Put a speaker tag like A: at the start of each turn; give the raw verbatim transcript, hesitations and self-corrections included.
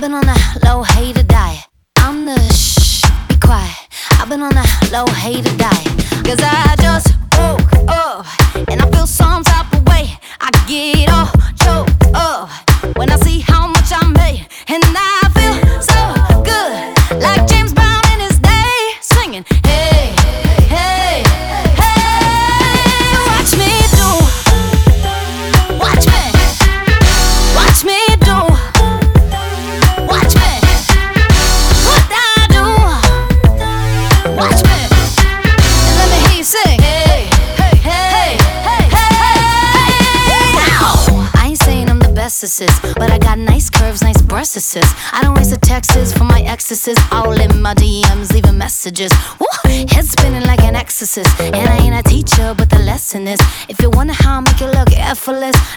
A: been on that low hater diet. I'm the shh, be quiet. I've been on that low hater diet. Cause I just woke up and I feel some type of way. I get all choked up when I see how much I made. And I feel so good, like James Brown in his day, singing, hey, hey, hey. Watch me do, watch me, watch me do, watch me, what I do, watch me, and let me hear you sing, hey, hey, hey, hey, hey, hey. I ain't saying I'm the bestest, but I got nice curves, nice breasts. I don't waste a texts for my exes, all in my D Ms, leaving messages. Woo! Head spinning like an exorcist. And I ain't a teacher, but the lesson is, if you wonder how I make it look effortless,